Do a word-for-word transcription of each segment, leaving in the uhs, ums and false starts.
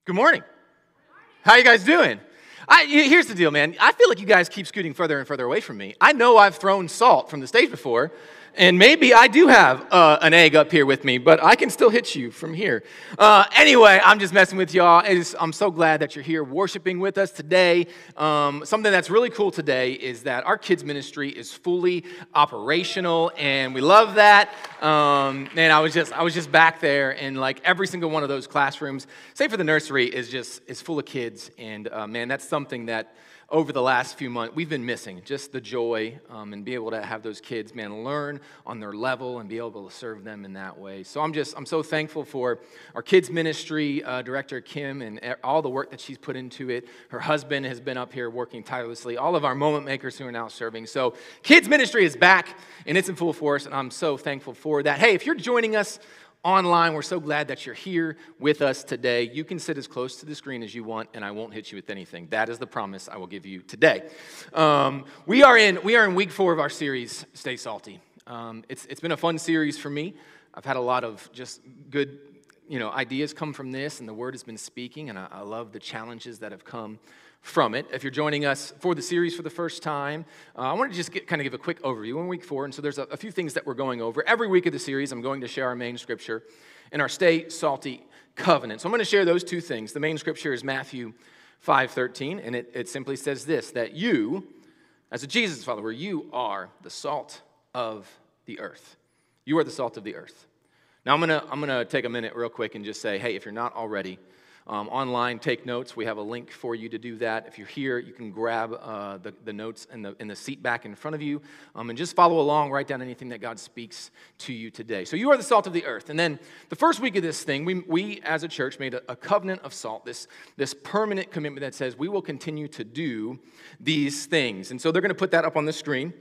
Good morning. How you guys doing? I, here's the deal, man. I feel like you guys keep scooting further and further away from me. I know I've thrown salt from the stage before, and maybe I do have uh, an egg up here with me, but I can still hit you from here. Uh, anyway, I'm just messing with y'all. It's, I'm so glad that you're here worshiping with us today. Um, something that's really cool today is that our kids ministry is fully operational, and we love that. Um, and I was just I was just back there, and like every single one of those classrooms, save for the nursery, is just is full of kids. And uh, man, that's something that over the last few months, we've been missing, just the joy um, and be able to have those kids, man, learn on their level and be able to serve them in that way. So I'm just, I'm so thankful for our kids ministry uh, director, Kim, and all the work that she's put into it. Her husband has been up here working tirelessly, all of our moment makers who are now serving. So kids ministry is back, and it's in full force, and I'm so thankful for that. Hey, if you're joining us online, we're so glad that you're here with us today. You can sit as close to the screen as you want, and I won't hit you with anything. That is the promise I will give you today. Um, we are in we are in week four of our series, Stay Salty. Um, it's it's been a fun series for me. I've had a lot of just good, you know, ideas come from this, and the Word has been speaking, and I, I love the challenges that have come from it. If you're joining us for the series for the first time, uh, I want to just get, kind of give a quick overview. We're in week four, and so there's a, a few things that we're going over. Every week of the series, I'm going to share our main scripture and our Stay Salty covenant. So I'm going to share those two things. The main scripture is Matthew five thirteen, and it, it simply says this, that you, as a Jesus follower, you are the salt of the earth. You are the salt of the earth. Now I'm going to I'm going to take a minute real quick and just say, hey, if you're not already Um, online, take notes. We have a link for you to do that. If you're here, you can grab uh, the, the notes in the, in the seat back in front of you um, and just follow along, write down anything that God speaks to you today. So you are the salt of the earth. And then the first week of this thing, we, we as a church made a, a covenant of salt, this, this permanent commitment that says we will continue to do these things. And so they're going to put that up on the screen.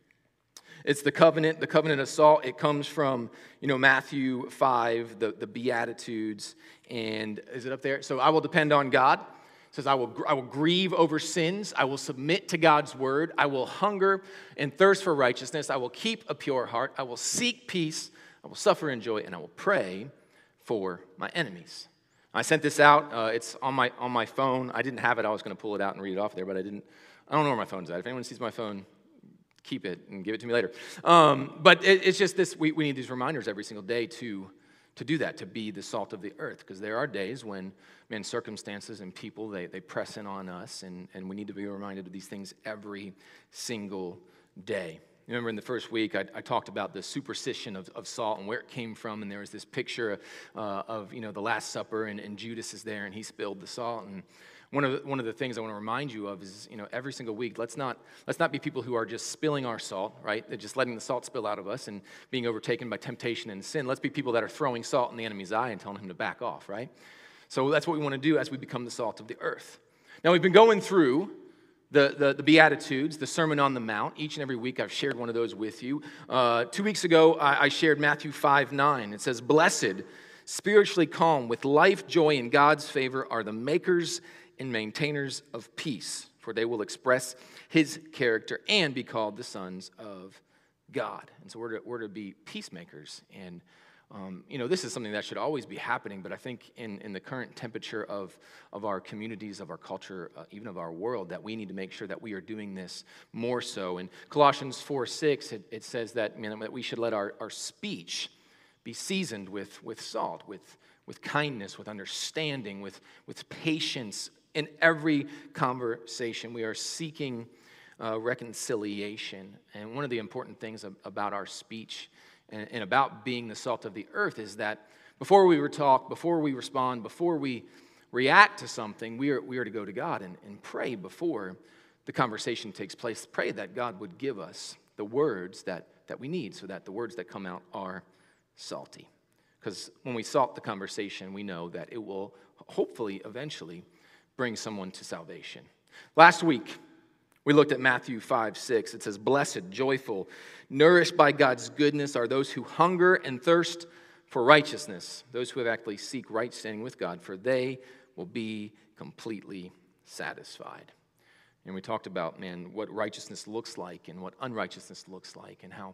It's the covenant, the covenant of salt. It comes from, you know, Matthew five, the, the Beatitudes, and is it up there? So I will depend on God. It says, I will, I will grieve over sins. I will submit to God's word. I will hunger and thirst for righteousness. I will keep a pure heart. I will seek peace. I will suffer in joy, and I will pray for my enemies. I sent this out. Uh, it's on my on my phone. I didn't have it. I was going to pull it out and read it off there, but I didn't. I don't know where my phone's at. If anyone sees my phone, keep it and give it to me later. Um, but it, it's just this, we, we need these reminders every single day to, to do that, to be the salt of the earth. Because there are days when, man, circumstances and people, they, they press in on us, and, and we need to be reminded of these things every single day. You remember in the first week, I, I talked about the superstition of, of salt and where it came from, and there was this picture uh, of, you know, the Last Supper, and, and Judas is there, and he spilled the salt, and One of the, one of the things I want to remind you of is, you know, every single week, let's not let's not be people who are just spilling our salt, right? They're just letting the salt spill out of us and being overtaken by temptation and sin. Let's be people that are throwing salt in the enemy's eye and telling him to back off, right? So that's what we want to do as we become the salt of the earth. Now, we've been going through the, the, the Beatitudes, the Sermon on the Mount. Each and every week, I've shared one of those with you. Uh, two weeks ago, I, I shared Matthew five nine. It says, blessed, spiritually calm, with life, joy, and God's favor are the makers and maintainers of peace, for they will express his character and be called the sons of God. And so we're to, we're to be peacemakers. And, um, you know, this is something that should always be happening, but I think in, in the current temperature of, of our communities, of our culture, uh, even of our world, that we need to make sure that we are doing this more so. In Colossians four six, it, it says that, you know, that we should let our, our speech be seasoned with, with salt, with, with kindness, with understanding, with, with patience. In every conversation, we are seeking uh, reconciliation. And one of the important things about our speech and, and about being the salt of the earth is that before we talk, before we respond, before we react to something, we are, we are to go to God and, and pray before the conversation takes place. Pray that God would give us the words that, that we need so that the words that come out are salty. Because when we salt the conversation, we know that it will hopefully eventually bring someone to salvation. Last week, we looked at Matthew five six. It says, blessed, joyful, nourished by God's goodness are those who hunger and thirst for righteousness, those who have actually seek right standing with God, for they will be completely satisfied. And we talked about, man, what righteousness looks like and what unrighteousness looks like, and how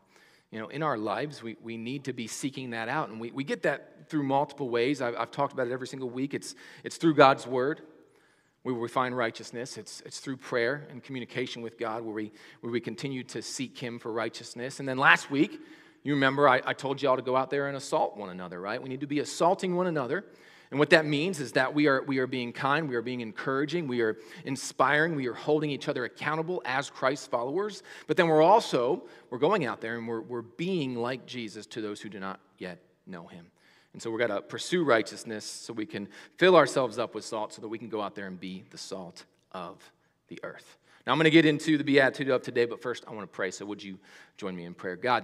you know, in our lives, we, we need to be seeking that out. And we, we get that through multiple ways. I've, I've talked about it every single week. It's, it's through God's word, where we find righteousness. It's, it's through prayer and communication with God, where we, where we continue to seek him for righteousness. And then last week, you remember I, I told you all to go out there and assault one another, right? We need to be assaulting one another. And what that means is that we are, we are being kind, we are being encouraging, we are inspiring, we are holding each other accountable as Christ's followers. But then we're also, we're going out there and we're, we're being like Jesus to those who do not yet know him. And so we've got to pursue righteousness so we can fill ourselves up with salt so that we can go out there and be the salt of the earth. Now I'm going to get into the Beatitude of today, but first I want to pray. So would you join me in prayer? God,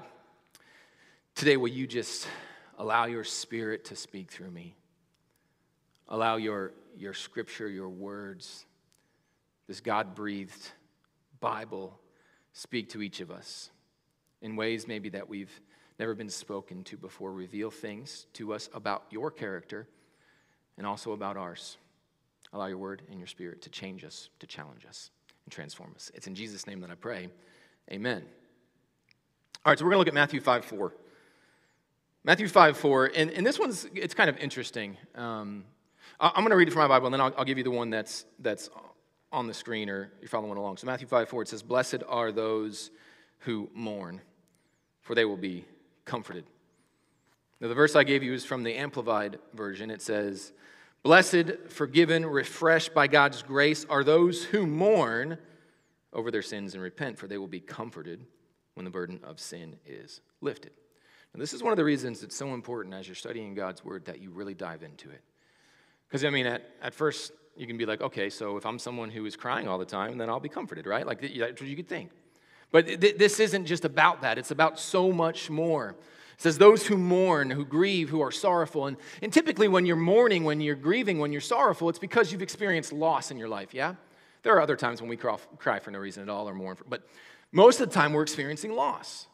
today, will you just allow your Spirit to speak through me? Allow your, your scripture, your words, this God-breathed Bible, speak to each of us in ways maybe that we've never been spoken to before. Reveal things to us about your character and also about ours. Allow your word and your Spirit to change us, to challenge us, and transform us. It's in Jesus' name that I pray. Amen. All right, so we're going to look at Matthew five four. Matthew five four, and, and this one's, it's kind of interesting. Um, I'm going to read it from my Bible, and then I'll, I'll give you the one that's that's on the screen, or you're following along. So Matthew five four, it says, "Blessed are those who mourn, for they will be comforted." Now, the verse I gave you is from the Amplified Version. It says, "Blessed, forgiven, refreshed by God's grace are those who mourn over their sins and repent, for they will be comforted when the burden of sin is lifted." Now, this is one of the reasons it's so important as you're studying God's word that you really dive into it. Because, I mean, at, at first, you can be like, okay, so if I'm someone who is crying all the time, then I'll be comforted, right? Like, that's what you could think. But th- this isn't just about that. It's about so much more. It says, those who mourn, who grieve, who are sorrowful. And, and typically when you're mourning, when you're grieving, when you're sorrowful, it's because you've experienced loss in your life, yeah? There are other times when we cry, cry for no reason at all or mourn, for, but most of the time we're experiencing loss.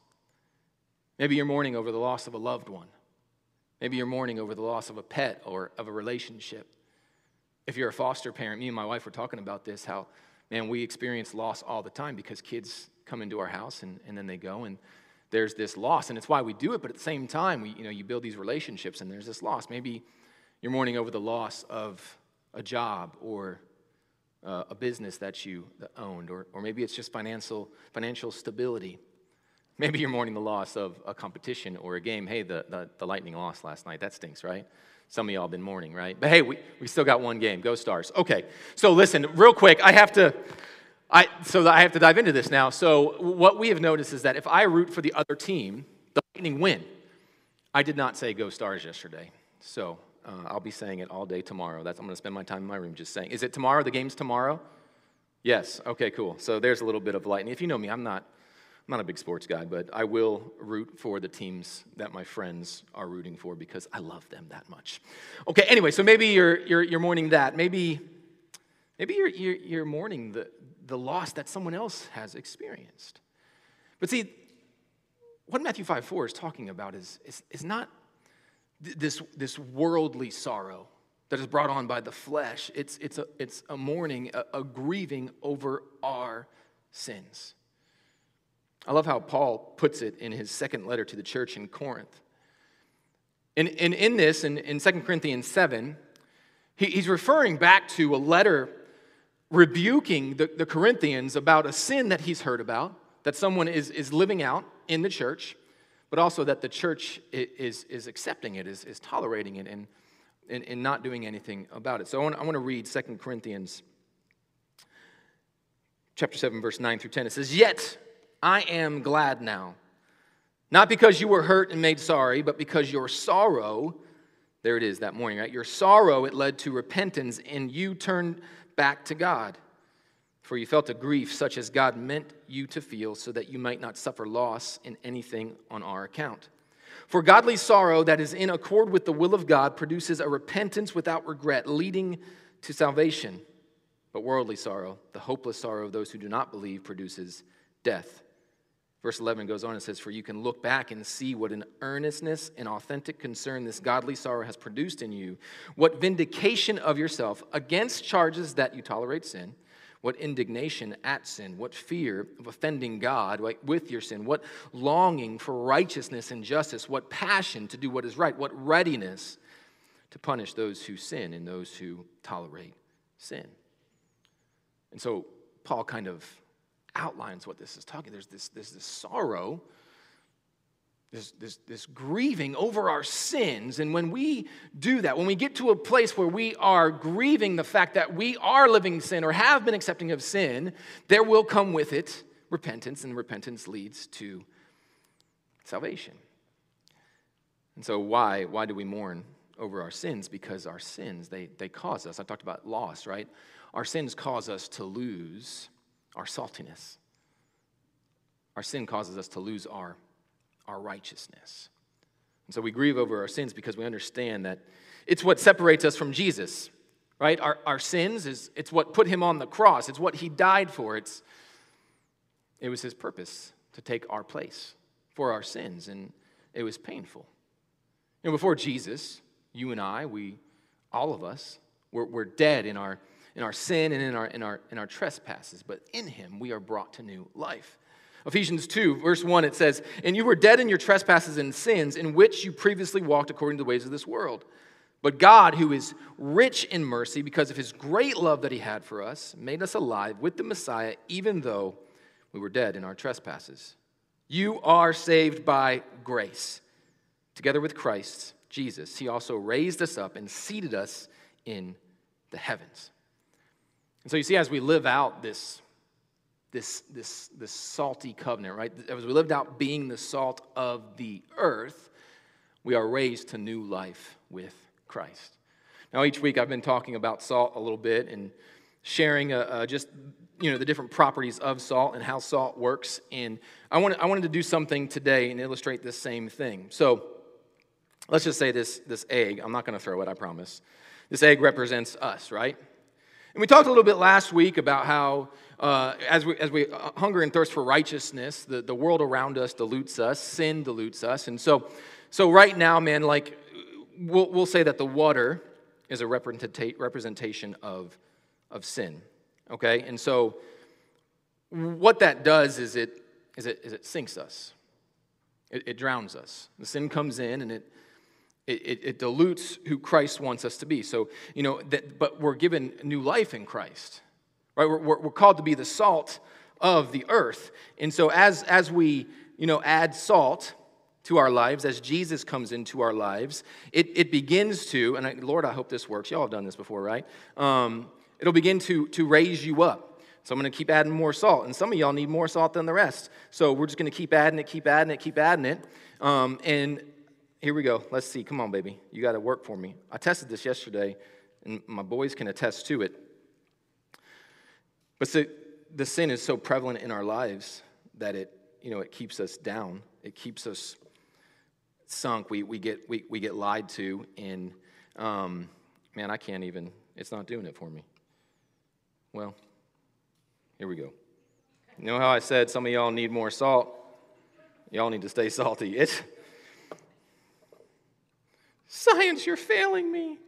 Maybe you're mourning over the loss of a loved one. Maybe you're mourning over the loss of a pet or of a relationship. If you're a foster parent, me and my wife were talking about this, how, man, we experience loss all the time because kids come into our house and, and then they go, and there's this loss. And it's why we do it, but at the same time, we, you know, you build these relationships and there's this loss. Maybe you're mourning over the loss of a job or uh, a business that you owned, or, or maybe it's just financial, financial stability. Maybe you're mourning the loss of a competition or a game. Hey, the, the, the Lightning lost last night. That stinks, right? Some of y'all have been mourning, right? But hey, we, we still got one game. Go Stars. Okay, so listen, real quick, I have to, I so I have to dive into this now. So what we have noticed is that if I root for the other team, the Lightning win. I did not say Go Stars yesterday, so uh, I'll be saying it all day tomorrow. That's I'm going to spend my time in my room just saying. Is it tomorrow? The game's tomorrow? Yes. Okay, cool. So there's a little bit of Lightning. If you know me, I'm not. I'm not a big sports guy, but I will root for the teams that my friends are rooting for because I love them that much. Okay, anyway, so maybe you're you're you're mourning that. Maybe maybe you're you're, you're mourning the, the loss that someone else has experienced. But see, what Matthew five four is talking about is, is, is not this, this worldly sorrow that is brought on by the flesh. It's, it's, a, it's a mourning, a, a grieving over our sins. I love how Paul puts it in his second letter to the church in Corinth. And, and in this, in, in Second Corinthians seven, he, he's referring back to a letter rebuking the, the Corinthians about a sin that he's heard about, that someone is, is living out in the church, but also that the church is, is accepting it, is, is tolerating it, and, and, and not doing anything about it. So I want, I want to read Second Corinthians chapter seven, verse nine through ten. It says, "Yet I am glad now, not because you were hurt and made sorry, but because your sorrow," there it is, that morning, right? "Your sorrow, it led to repentance, and you turned back to God. For you felt a grief such as God meant you to feel, so that you might not suffer loss in anything on our account. For godly sorrow that is in accord with the will of God produces a repentance without regret, leading to salvation. But worldly sorrow, the hopeless sorrow of those who do not believe, produces death." Verse eleven goes on and says, "For you can look back and see what an earnestness and authentic concern this godly sorrow has produced in you, what vindication of yourself against charges that you tolerate sin, what indignation at sin, what fear of offending God like, with your sin, what longing for righteousness and justice, what passion to do what is right, what readiness to punish those who sin and those who tolerate sin. And so Paul kind of outlines what this is talking. There's this, there's this sorrow, this, this, this grieving over our sins. And when we do that, when we get to a place where we are grieving the fact that we are living in sin or have been accepting of sin, there will come with it repentance, and repentance leads to salvation. And so why, why do we mourn over our sins? Because our sins, they, they cause us. I talked about loss, right? Our sins cause us to lose our saltiness. Our sin causes us to lose our, our righteousness. And so we grieve over our sins because we understand that it's what separates us from Jesus, right? Our, our sins, is it's what put him on the cross. It's what he died for. It's, it was his purpose to take our place for our sins, and it was painful. You know, before Jesus, you and I, we, all of us, we're, we're dead in our in our sin and in our in our in our trespasses, but in him we are brought to new life. Ephesians two, verse one, it says, "And you were dead in your trespasses and sins, in which you previously walked according to the ways of this world. But God, who is rich in mercy, because of his great love that he had for us, made us alive with the Messiah, even though we were dead in our trespasses. You are saved by grace. Together with Christ Jesus, he also raised us up and seated us in the heavens." And so you see, as we live out this, this, this, this salty covenant, right? As we lived out being the salt of the earth, we are raised to new life with Christ. Now, each week I've been talking about salt a little bit and sharing uh, uh, just, you know, the different properties of salt and how salt works. And I wanted, I wanted to do something today and illustrate this same thing. So let's just say this, this egg, I'm not going to throw it, I promise. This egg represents us, right? And we talked a little bit last week about how uh, as we as we hunger and thirst for righteousness, the, the world around us dilutes us, sin dilutes us. And so so right now, man, like we'll we'll say that the water is a representation of, of sin. Okay? And so what that does is it is it is it sinks us. It, it drowns us. The sin comes in and it It, it dilutes who Christ wants us to be. So, you know, that, but we're given new life in Christ, right? We're, we're, we're called to be the salt of the earth. And so as, as we, you know, add salt to our lives, as Jesus comes into our lives, it, it begins to, and I, Lord, I hope this works. Y'all have done this before, right? Um, it'll begin to, to raise you up. So I'm going to keep adding more salt. And some of y'all need more salt than the rest. So we're just going to keep adding it, keep adding it, keep adding it. Um, and Here we go. Let's see. Come on, baby. You got to work for me. I tested this yesterday, and my boys can attest to it. But so, the sin is so prevalent in our lives that it, you know, it keeps us down. It keeps us sunk. We we get we we get lied to, and um, man, I can't even. It's not doing it for me. Well, here we go. You know how I said some of y'all need more salt? Y'all need to stay salty. It's Science, you're failing me.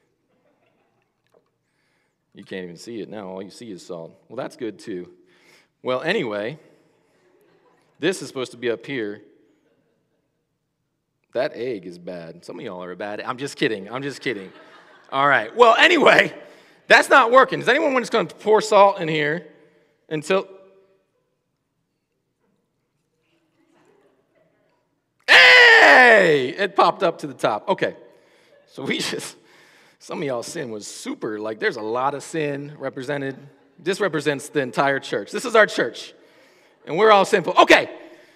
You can't even see it now. All you see is salt. Well, that's good too. Well, anyway, this is supposed to be up here. That egg is bad. Some of y'all are bad. I'm just kidding. I'm just kidding. All right. Well, anyway, that's not working. Does anyone want just going to pour salt in here until... Hey, it popped up to the top. Okay, so we just, some of y'all's sin was super, like there's a lot of sin represented. This represents the entire church. This is our church, and we're all sinful. Okay,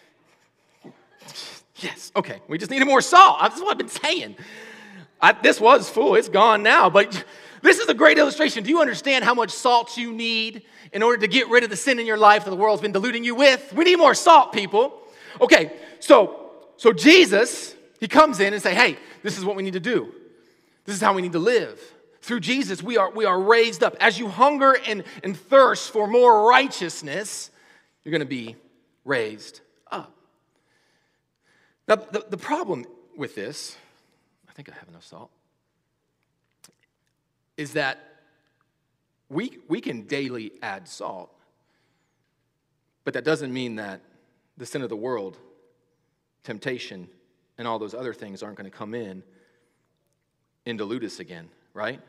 yes, okay, we just needed more salt. That's what I've been saying. I, this was full, it's gone now, but this is a great illustration. Do you understand how much salt you need in order to get rid of the sin in your life that the world's been diluting you with? We need more salt, people. Okay, so... So Jesus, he comes in and say, hey, this is what we need to do. This is how we need to live. Through Jesus, we are, we are raised up. As you hunger and, and thirst for more righteousness, you're going to be raised up. Now, the, the problem with this, I think I have enough salt, is that we, we can daily add salt. But that doesn't mean that the sin of the world, temptation, and all those other things aren't going to come in and dilute us again, right?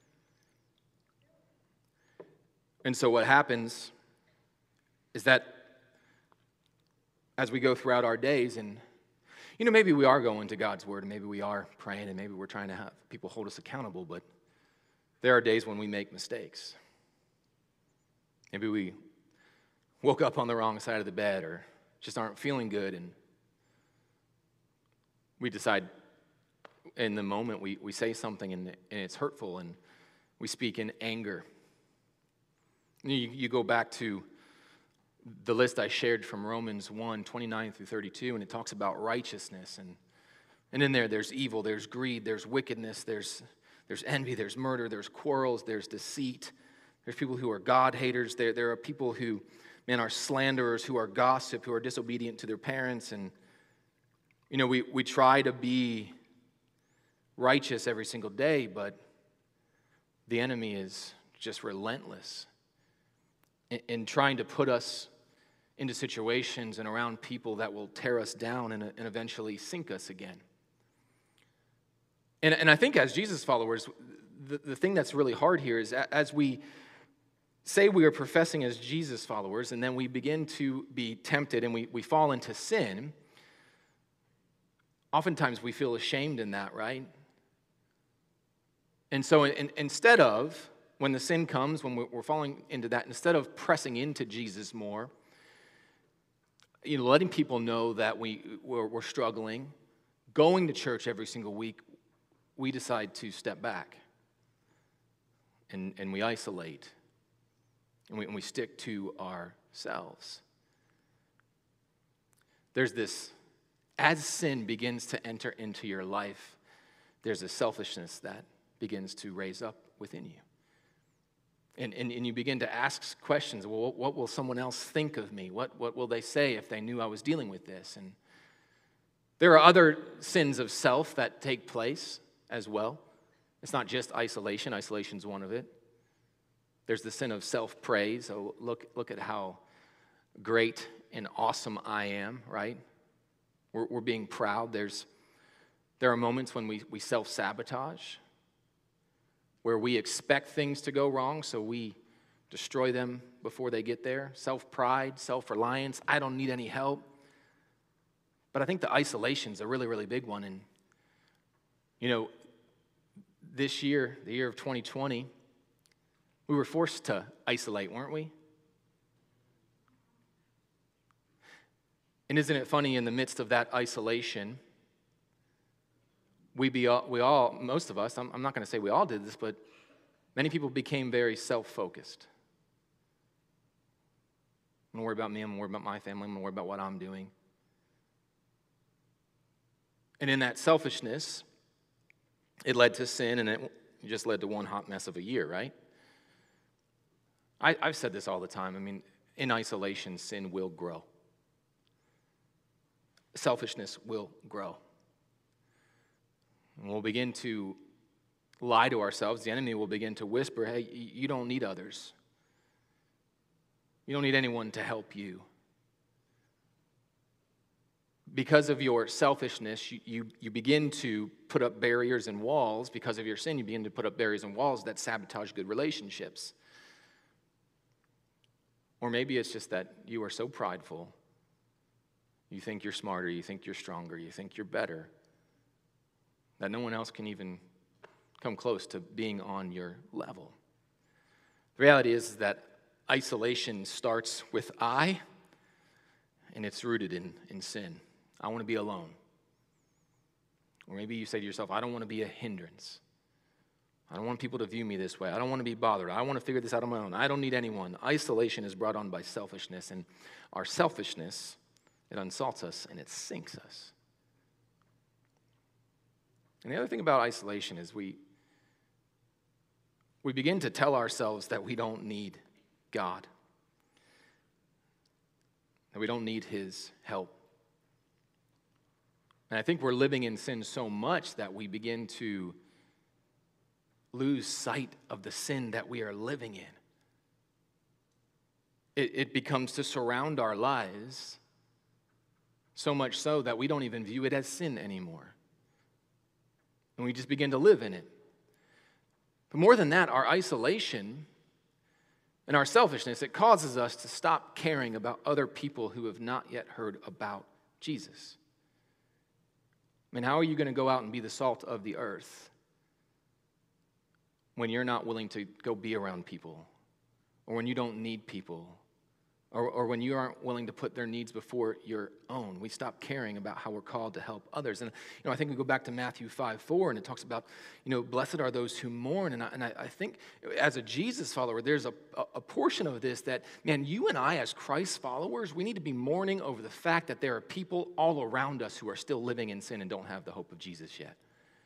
And so what happens is that as we go throughout our days, and you know, maybe we are going to God's word, and maybe we are praying, and maybe we're trying to have people hold us accountable, but there are days when we make mistakes. Maybe we woke up on the wrong side of the bed or just aren't feeling good, and we decide in the moment we, we say something and, and it's hurtful, and we speak in anger. You, you go back to the list I shared from Romans one, twenty-nine through thirty-two, and it talks about righteousness. And, and in there, there's evil, there's greed, there's wickedness, there's, there's envy, there's murder, there's quarrels, there's deceit. There's people who are God haters. There, there are people who, man, are slanderers, who are gossip, who are disobedient to their parents. And, you know, we, we try to be righteous every single day, but the enemy is just relentless in, in trying to put us into situations and around people that will tear us down and, and eventually sink us again. And, and I think as Jesus followers, the, the thing that's really hard here is as we say we are professing as Jesus followers, and then we begin to be tempted and we, we fall into sin, oftentimes we feel ashamed in that, right? And so in, instead of, when the sin comes, when we're, we're falling into that, instead of pressing into Jesus more, you know, letting people know that we, we're, we're struggling, going to church every single week, we decide to step back and, and we isolate and we, and we stick to ourselves. There's this, as sin begins to enter into your life, there's a selfishness that begins to raise up within you. And, and, and you begin to ask questions. Well, what will someone else think of me? What, what will they say if they knew I was dealing with this? And there are other sins of self that take place as well. It's not just isolation. Isolation is one of it. There's the sin of self-praise. So look, look at how great and awesome I am, right? We're, we're being proud. There's, there are moments when we, we self-sabotage, where we expect things to go wrong, so we destroy them before they get there. Self-pride, self-reliance, I don't need any help. But I think the isolation's a really, really big one. And, you know, this year, the year of twenty twenty, we were forced to isolate, weren't we? And isn't it funny, in the midst of that isolation, We, be all, we all, most of us, I'm, I'm not going to say we all did this, but many people became very self-focused. I'm going to worry about me, I'm going to worry about my family, I'm going to worry about what I'm doing. And in that selfishness, it led to sin, and it just led to one hot mess of a year, right? I, I've said this all the time. I mean, in isolation, sin will grow. Selfishness will grow. And we'll begin to lie to ourselves. The enemy will begin to whisper, hey, you don't need others. You don't need anyone to help you. Because of your selfishness, you, you, you begin to put up barriers and walls. Because of your sin, you begin to put up barriers and walls that sabotage good relationships. Or maybe it's just that you are so prideful. You think you're smarter, you think you're stronger, you think you're better, that no one else can even come close to being on your level. The reality is that isolation starts with I, and it's rooted in, in sin. I want to be alone. Or maybe you say to yourself, I don't want to be a hindrance. I don't want people to view me this way. I don't want to be bothered. I want to figure this out on my own. I don't need anyone. Isolation is brought on by selfishness, and our selfishness, it unsalts us and it sinks us. And the other thing about isolation is we, we begin to tell ourselves that we don't need God, that we don't need His help. And I think we're living in sin so much that we begin to lose sight of the sin that we are living in. It, it becomes to surround our lives, so much so that we don't even view it as sin anymore. And we just begin to live in it. But more than that, our isolation and our selfishness, it causes us to stop caring about other people who have not yet heard about Jesus. I mean, how are you going to go out and be the salt of the earth when you're not willing to go be around people, or when you don't need people, or, or when you aren't willing to put their needs before your own? We stop caring about how we're called to help others. And you know, I think we go back to Matthew five four, and it talks about, you know, blessed are those who mourn. And I, and I, I think as a Jesus follower, there's a, a portion of this that, man, you and I as Christ followers, we need to be mourning over the fact that there are people all around us who are still living in sin and don't have the hope of Jesus yet.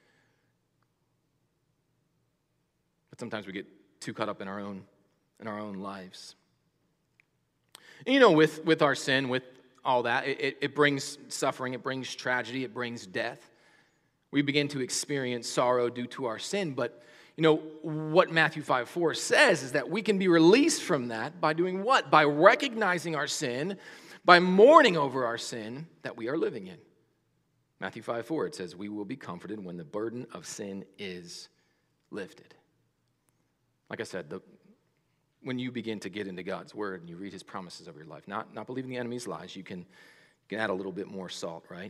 But sometimes we get too caught up in our own, in our own lives. You know, with, with our sin, with all that, it, it brings suffering, it brings tragedy, it brings death. We begin to experience sorrow due to our sin. But, you know, what Matthew five four says is that we can be released from that by doing what? By recognizing our sin, by mourning over our sin that we are living in. Matthew five four, it says, we will be comforted when the burden of sin is lifted. Like I said, the when you begin to get into God's word and you read his promises over your life, not, not believing the enemy's lies, you can, you can add a little bit more salt, right?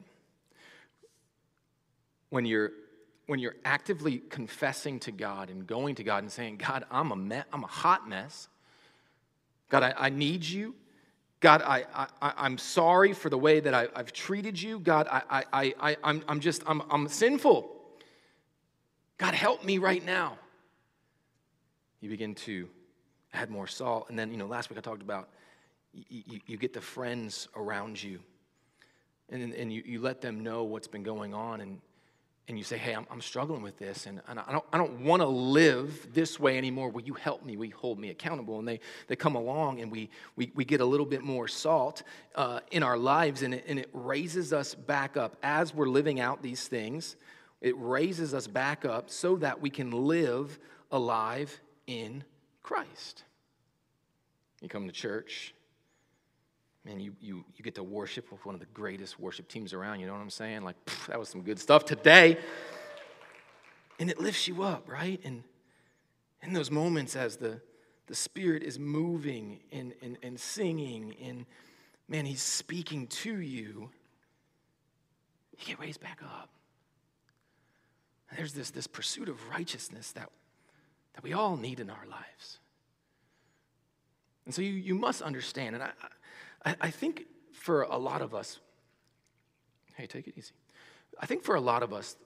When you're, when you're actively confessing to God and going to God and saying, God, I'm a, me- I'm a hot mess. God, I, I need you. God, I, I, I'm sorry for the way that I, I've treated you. God, I, I, I, I'm, I'm just, I'm, I'm sinful. God, help me right now. You begin to add more salt. And then, you know, last week I talked about you, you, you get the friends around you, and, and you, you let them know what's been going on, and, and you say, hey, I'm, I'm struggling with this, and, and I don't, I don't want to live this way anymore. Will you help me? Will you hold me accountable? And they, they come along, and we, we, we get a little bit more salt uh, in our lives, and it, and it raises us back up. As we're living out these things, it raises us back up so that we can live alive in Christ. You come to church, man, you, you, you get to worship with one of the greatest worship teams around, you know what I'm saying? Like, pff, that was some good stuff today. And it lifts you up, right? And in those moments as the, the Spirit is moving and, and, and singing, and man, he's speaking to you, you get raised back up. And there's this, this pursuit of righteousness that that we all need in our lives. And so you, you must understand, and I, I, I think for a lot of us, hey, take it easy. I think for a lot of us,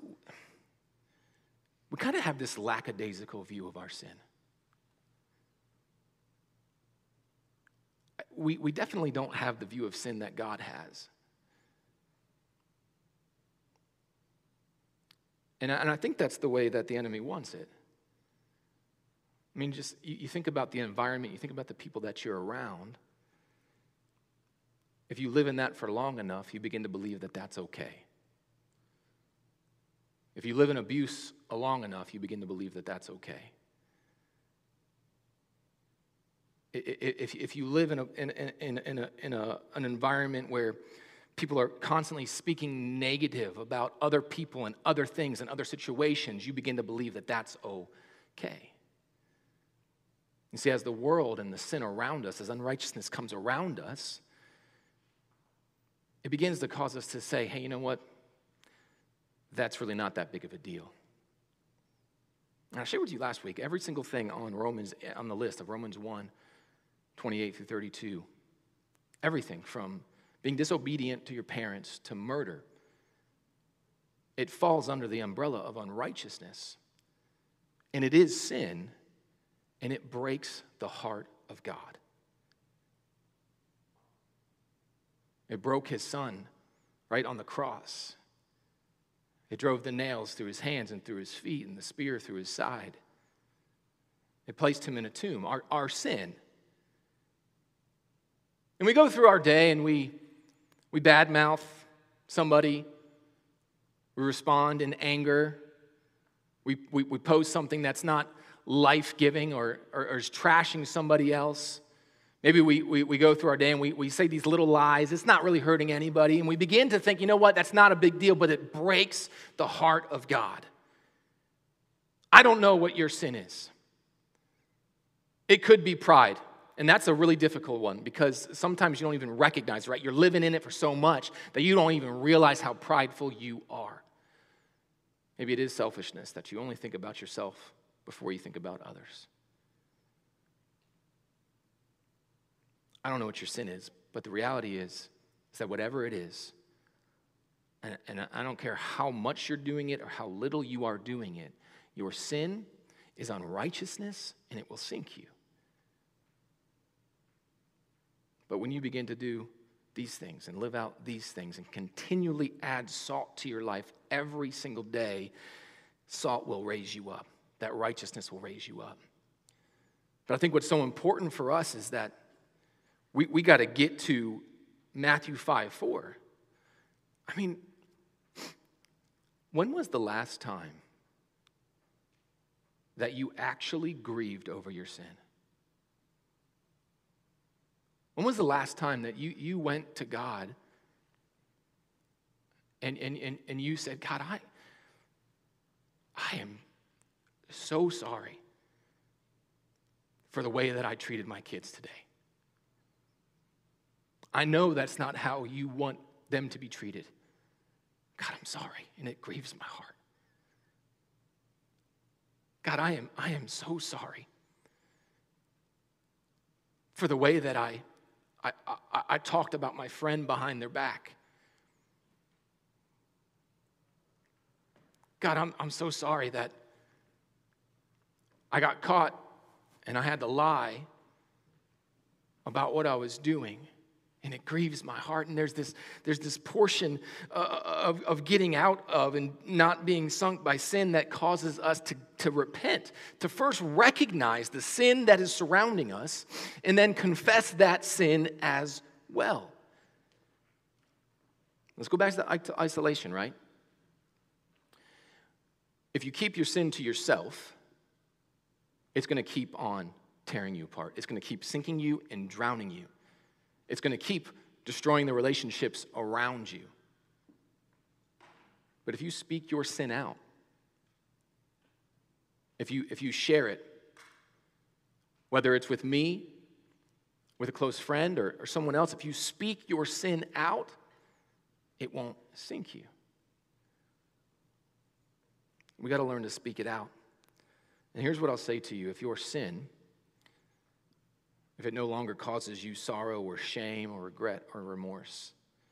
we kind of have this lackadaisical view of our sin. We, we definitely don't have the view of sin that God has. And I, and I think that's the way that the enemy wants it. I mean, just you, you think about the environment, you think about the people that you're around. If you live in that for long enough, you begin to believe that that's okay. If you live in abuse long enough, you begin to believe that that's okay. If, if you live in, a, in, in, in, a, in a, an environment where people are constantly speaking negative about other people and other things and other situations, you begin to believe that that's okay. You see, as the world and the sin around us, as unrighteousness comes around us, it begins to cause us to say, hey, you know what? That's really not that big of a deal. And I shared with you last week, every single thing on Romans, on the list of Romans one, twenty-eight through thirty-two, everything from being disobedient to your parents to murder, it falls under the umbrella of unrighteousness. And it is sin, and it breaks the heart of God. It broke his son right on the cross. It drove the nails through his hands and through his feet and the spear through his side. It placed him in a tomb, our, our sin. And we go through our day and we, we badmouth somebody. We respond in anger. We, we, we post something that's not life-giving or, or, or is trashing somebody else. Maybe we, we, we go through our day and we, we say these little lies. It's not really hurting anybody. And we begin to think, you know what, that's not a big deal, but it breaks the heart of God. I don't know what your sin is. It could be pride. And that's a really difficult one because sometimes you don't even recognize, right? You're living in it for so much that you don't even realize how prideful you are. Maybe it is selfishness, that you only think about yourself before you think about others. I don't know what your sin is, but the reality is, is that whatever it is, and, and I don't care how much you're doing it or how little you are doing it, your sin is unrighteousness and it will sink you. But when you begin to do these things and live out these things and continually add salt to your life every single day, salt will raise you up. That righteousness will raise you up. But I think what's so important for us is that we, we got to get to Matthew five four. I mean, when was the last time that you actually grieved over your sin? When was the last time that you, you went to God and, and, and, and you said, God, I, I am so sorry for the way that I treated my kids today. I know that's not how you want them to be treated. God, I'm sorry, and it grieves my heart. God, I am, I am so sorry for the way that I I, I, I talked about my friend behind their back. God, I'm, I'm so sorry that I got caught and I had to lie about what I was doing. And it grieves my heart. And there's this, there's this portion uh, of, of getting out of and not being sunk by sin that causes us to, to repent, to first recognize the sin that is surrounding us, and then confess that sin as well. Let's go back to isolation, right? If you keep your sin to yourself, it's going to keep on tearing you apart. It's going to keep sinking you and drowning you. It's going to keep destroying the relationships around you. But if you speak your sin out, if you, if you share it, whether it's with me, with a close friend, or, or someone else, if you speak your sin out, it won't sink you. We got to learn to speak it out. And here's what I'll say to you. If your sin, if it no longer causes you sorrow or shame or regret or remorse,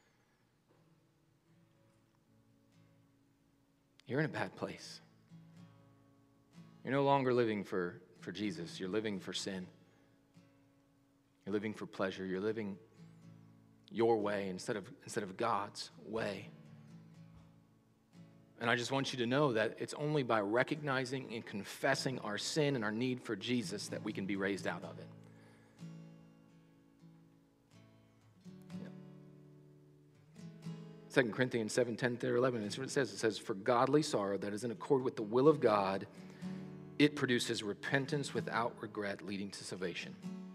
you're in a bad place. You're no longer living for, for Jesus. You're living for sin. You're living for pleasure. You're living your way instead of, instead of God's way. And I just want you to know that it's only by recognizing and confessing our sin and our need for Jesus that we can be raised out of it. Second Corinthians seven, ten through eleven, that's what it says. It says, for godly sorrow that is in accord with the will of God, it produces repentance without regret, leading to salvation.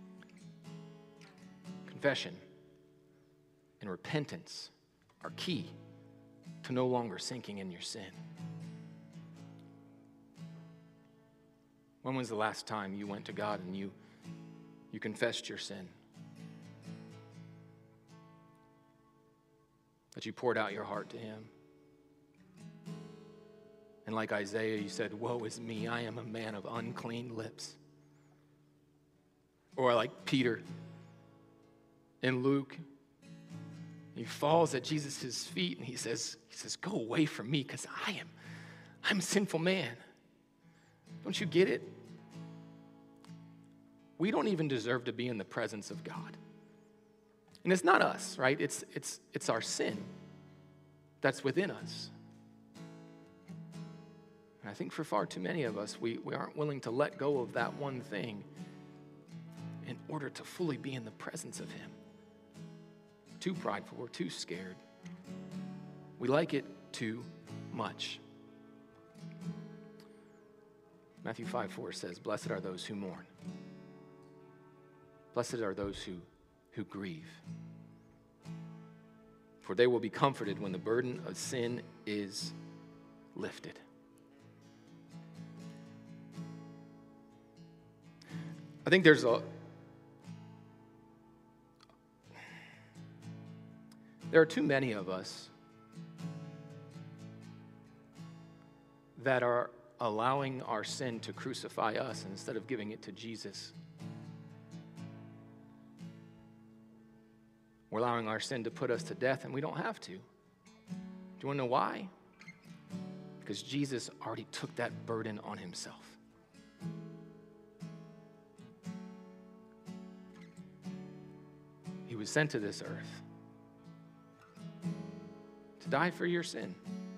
Confession and repentance are key to no longer sinking in your sin. When was the last time you went to God and you, you confessed your sin? That you poured out your heart to him. And like Isaiah, you said, woe is me, I am a man of unclean lips. Or like Peter in Luke, he falls at Jesus' feet and he says, he says, go away from me because I am, I'm a sinful man. Don't you get it? We don't even deserve to be in the presence of God. And it's not us, right? It's, it's, it's our sin that's within us. And I think for far too many of us, we, we aren't willing to let go of that one thing in order to fully be in the presence of him. We're too prideful. We're too scared. We like it too much. Matthew five four says, blessed are those who mourn. Blessed are those who, who grieve. For they will be comforted when the burden of sin is lifted. I think there's a there are too many of us that are allowing our sin to crucify us instead of giving it to Jesus. We're allowing our sin to put us to death, and we don't have to. Do you want to know why? Because Jesus already took that burden on himself. He was sent to this earth to die for your sin,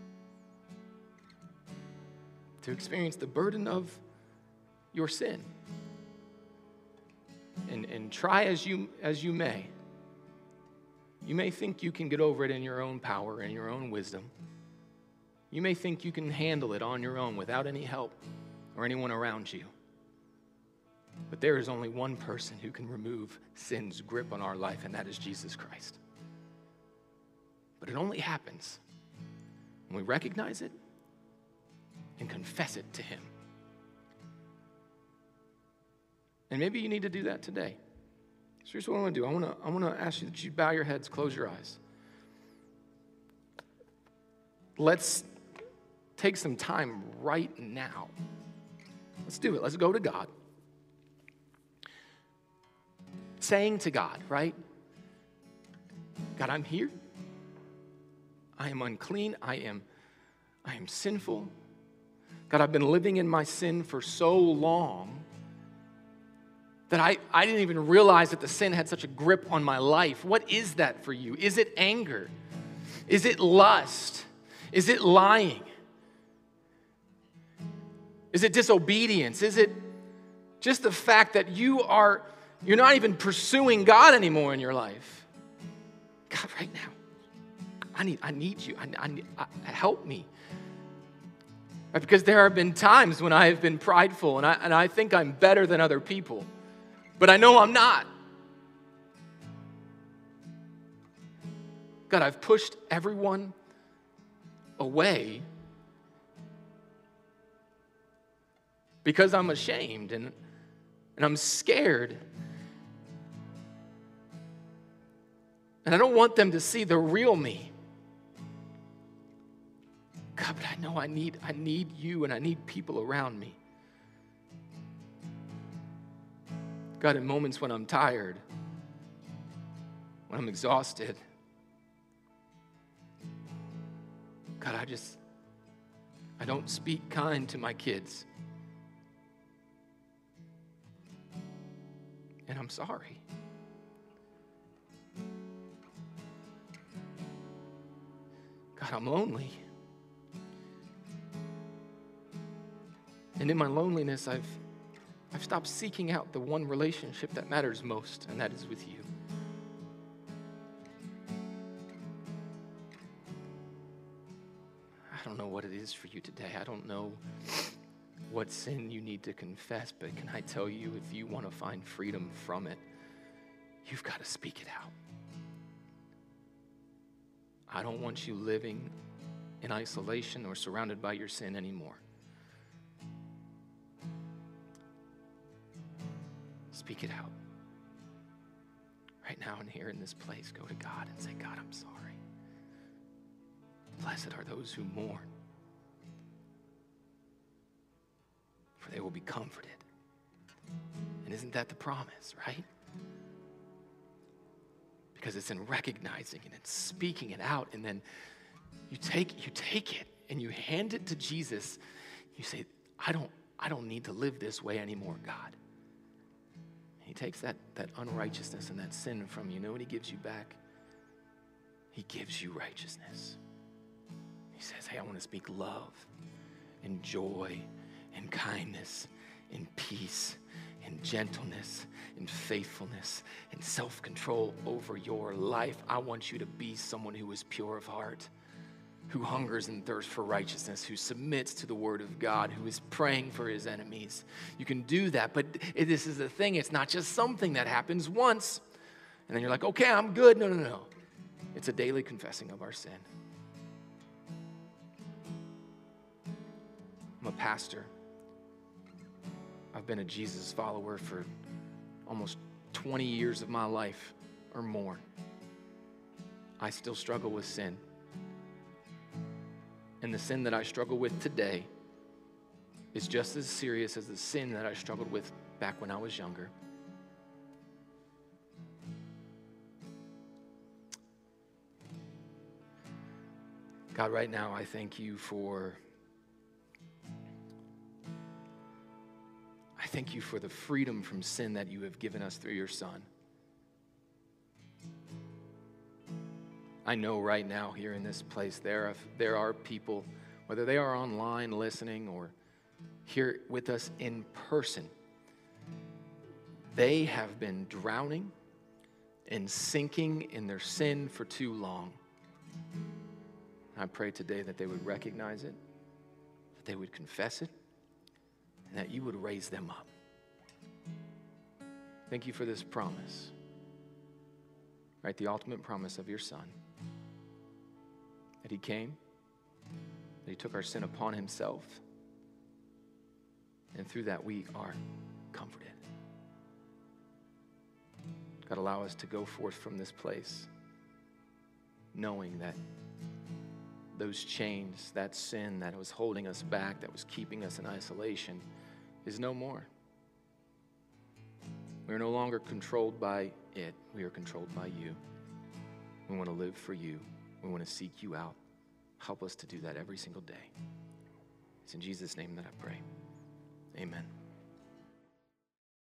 to experience the burden of your sin. And, and try as you, as you may, you may think you can get over it in your own power and your own wisdom. You may think you can handle it on your own without any help or anyone around you. But there is only one person who can remove sin's grip on our life, and that is Jesus Christ. But it only happens when we recognize it and confess it to him. And maybe you need to do that today. So here's what I want to do. I want to I want to ask you that you bow your heads, close your eyes. Let's take some time right now. Let's do it. Let's go to God. Saying to God, right? God, I'm here. I am unclean. I am, I am sinful. God, I've been living in my sin for so long that I, I didn't even realize that the sin had such a grip on my life. What is that for you? Is it anger? Is it lust? Is it lying? Is it disobedience? Is it just the fact that you are, you're not even pursuing God anymore in your life? God, right now, I need, I need you. I, I need, I, help me. Because there have been times when I have been prideful and I, and I think I'm better than other people. But I know I'm not. God, I've pushed everyone away because I'm ashamed and, and I'm scared. And I don't want them to see the real me. God, but I know I need, I need you and I need people around me. God, in moments when I'm tired, when I'm exhausted, God, I just, I don't speak kind to my kids. And I'm sorry. God, I'm lonely. And in my loneliness, I've I've stopped seeking out the one relationship that matters most, and that is with you. I don't know what it is for you today. I don't know what sin you need to confess, but can I tell you, if you want to find freedom from it, you've got to speak it out. I don't want you living in isolation or surrounded by your sin anymore. Speak it out. Right now and here in this place, go to God and say, God, I'm sorry. Blessed are those who mourn, for they will be comforted. And isn't that the promise, right? Because it's in recognizing and in speaking it out, and then you take you take it and you hand it to Jesus. You say, I don't, I don't need to live this way anymore, God. He takes that, that unrighteousness and that sin from you. You know what he gives you back? He gives you righteousness. He says, hey, I want to speak love and joy and kindness and peace and gentleness and faithfulness and self-control over your life. I want you to be someone who is pure of heart. who hungers and thirsts for righteousness, who submits to the word of God, who is praying for his enemies. You can do that, but this is the thing. It's not just something that happens once, and then you're like, okay, I'm good. No, no, no. It's a daily confessing of our sin. I'm a pastor. I've been a Jesus follower for almost twenty years of my life or more. I still struggle with sin. And the sin that I struggle with today is just as serious as the sin that I struggled with back when I was younger. God, right now, I thank you for, I thank you for the freedom from sin that you have given us through your Son. I know right now here in this place there are, there are people, whether they are online listening or here with us in person, they have been drowning and sinking in their sin for too long. I pray today that they would recognize it, that they would confess it, and that you would raise them up. Thank you for this promise, right? The ultimate promise of your Son. That he came, that he took our sin upon himself, and through that we are comforted. God, allow us to go forth from this place knowing that those chains, that sin that was holding us back, that was keeping us in isolation, is no more. We are no longer controlled by it. We are controlled by you. We want to live for you. We want to seek you out. Help us to do that every single day. It's in Jesus' name that I pray. Amen.